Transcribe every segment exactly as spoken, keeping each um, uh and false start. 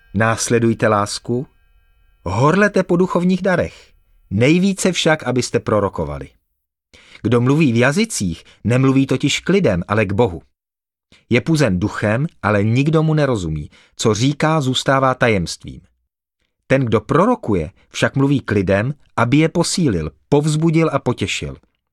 Následujte lásku, horlete po duchovních darech, nejvíce však, abyste prorokovali. Kdo mluví v jazycích, nemluví totiž k lidem, ale k Bohu. Je puzen duchem, ale nikdo mu nerozumí. Co říká, zůstává tajemstvím. Ten, kdo prorokuje, však mluví k lidem, aby je posílil, povzbudil a potěšil.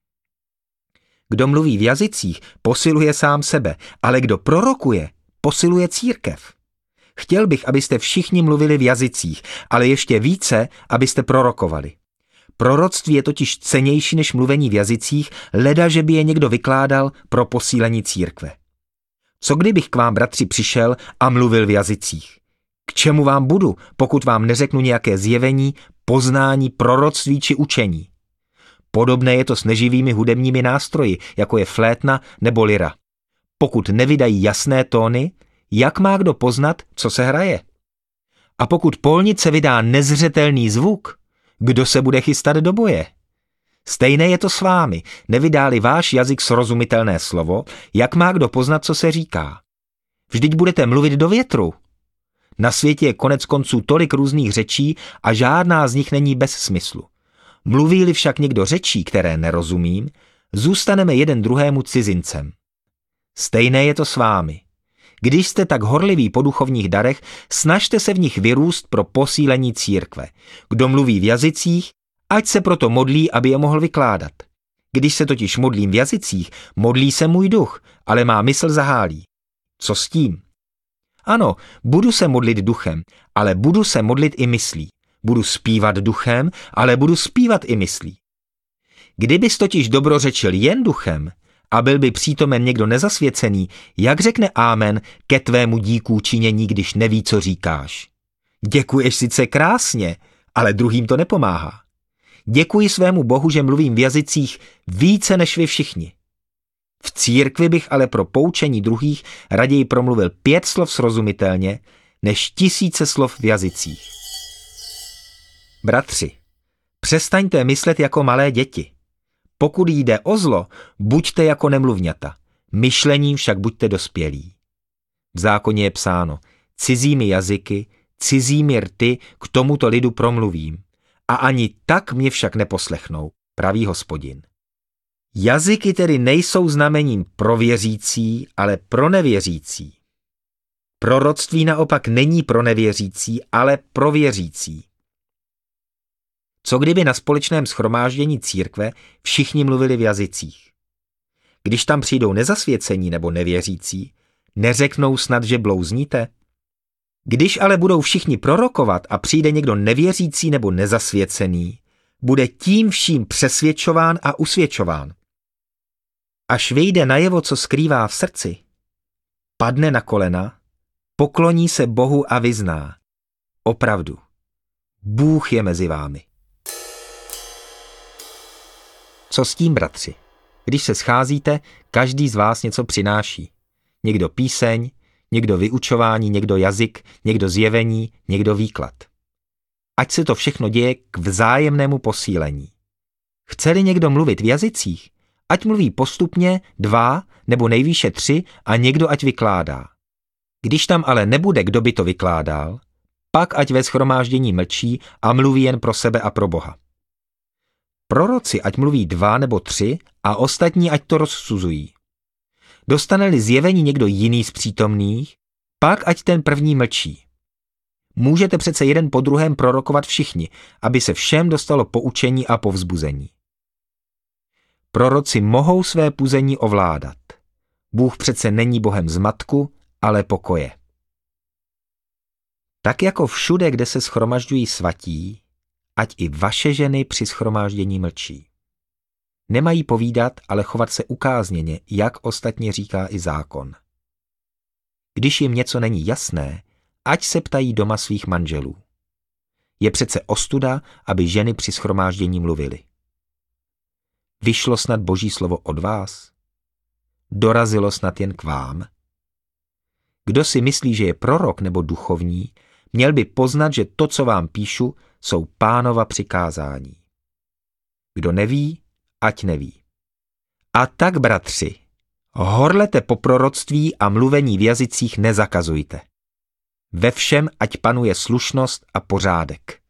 Kdo mluví v jazycích, posiluje sám sebe, ale kdo prorokuje, posiluje církev. Chtěl bych, abyste všichni mluvili v jazycích, ale ještě více, abyste prorokovali. Proroctví je totiž cennější než mluvení v jazycích, leda, že by je někdo vykládal pro posílení církve. Co kdybych k vám, bratři, přišel a mluvil v jazycích? K čemu vám budu, pokud vám neřeknu nějaké zjevení, poznání, proroctví či učení? Podobné je to s neživými hudebními nástroji, jako je flétna nebo lira. Pokud nevydají jasné tóny, jak má kdo poznat, co se hraje? A pokud polnice vydá nezřetelný zvuk, kdo se bude chystat do boje? Stejné je to s vámi, nevydá-li váš jazyk srozumitelné slovo, jak má kdo poznat, co se říká? Vždyť budete mluvit do větru. Na světě je konec konců tolik různých řečí a žádná z nich není bez smyslu. Mluví-li však někdo řečí, které nerozumím, zůstaneme jeden druhému cizincem. Stejné je to s vámi. Když jste tak horliví po duchovních darech, snažte se v nich vyrůst pro posílení církve. Kdo mluví v jazycích, ať se proto modlí, aby je mohl vykládat. Když se totiž modlím v jazycích, modlí se můj duch, ale má mysl zahálí. Co s tím? Ano, budu se modlit duchem, ale budu se modlit i myslí. Budu zpívat duchem, ale budu zpívat i myslí. Kdybys totiž dobrořečil jen duchem a byl by přítomen někdo nezasvěcený, jak řekne ámen ke tvému díku činění, když neví, co říkáš? Děkuješ sice krásně, ale druhým to nepomáhá. Děkuji svému Bohu, že mluvím v jazycích více než vy všichni. V církvi bych ale pro poučení druhých raději promluvil pět slov srozumitelně, než tisíce slov v jazycích. Bratři, přestaňte myslet jako malé děti. Pokud jde o zlo, buďte jako nemluvňata, myšlením však buďte dospělí. V zákoně je psáno, cizími jazyky, cizími rty k tomuto lidu promluvím, a ani tak mě však neposlechnou, praví Hospodin. Jazyky tedy nejsou znamením pro věřící, ale pro nevěřící. Proroctví naopak není pro nevěřící, ale pro věřící. Co kdyby na společném shromáždění církve všichni mluvili v jazycích? Když tam přijdou nezasvěcení nebo nevěřící, neřeknou snad, že blouzníte? Když ale budou všichni prorokovat a přijde někdo nevěřící nebo nezasvěcený, bude tím vším přesvědčován a usvědčován. Až vyjde najevo, co skrývá v srdci, padne na kolena, pokloní se Bohu a vyzná. Opravdu, Bůh je mezi vámi. Co s tím, bratři? Když se scházíte, každý z vás něco přináší. Někdo píseň, někdo vyučování, někdo jazyk, někdo zjevení, někdo výklad. Ať se to všechno děje k vzájemnému posílení. Chce-li někdo mluvit v jazycích, ať mluví postupně dva nebo nejvýše tři a někdo ať vykládá. Když tam ale nebude, kdo by to vykládal, pak ať ve shromáždění mlčí a mluví jen pro sebe a pro Boha. Proroci ať mluví dva nebo tři a ostatní ať to rozsuzují. Dostane-li zjevení někdo jiný z přítomných, pak ať ten první mlčí. Můžete přece jeden po druhém prorokovat všichni, aby se všem dostalo poučení a povzbuzení. Proroci mohou své puzení ovládat. Bůh přece není Bohem zmatku, ale pokoje. Tak jako všude, kde se shromažďují svatí, ať i vaše ženy při shromáždění mlčí. Nemají povídat, ale chovat se ukázněně, jak ostatně říká i zákon. Když jim něco není jasné, ať se ptají doma svých manželů. Je přece ostuda, aby ženy při shromáždění mluvily. Vyšlo snad Boží slovo od vás? Dorazilo snad jen k vám? Kdo si myslí, že je prorok nebo duchovní, měl by poznat, že to, co vám píšu, jsou Pánova přikázání. Kdo neví, ať neví. A tak, bratři, horlete po proroctví a mluvení v jazycích nezakazujte. Ve všem ať panuje slušnost a pořádek.